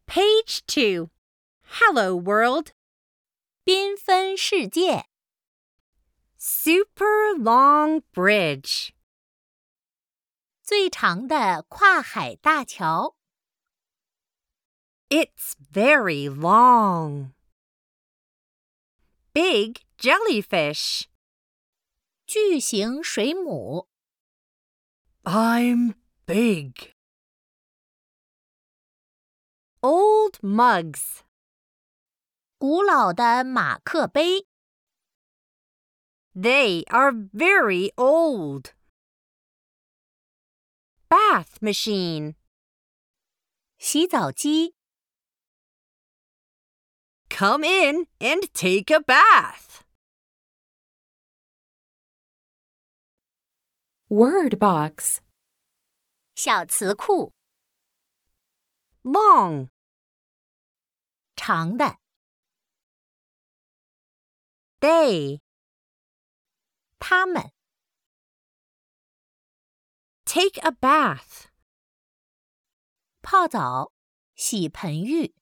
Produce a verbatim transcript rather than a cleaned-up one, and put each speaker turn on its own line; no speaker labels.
Page two. Hello World.
缤纷世界
Super long bridge.
最长的跨海大桥
It's very long. Big jellyfish.
巨型水母
I'm big. Old mugs.
古老的马克杯
They are very old. Bath machine.
洗澡机
Come in and take a bath.
Word box.
小词库
Long.
长的
They.
他们
Take a bath.
泡澡洗盆浴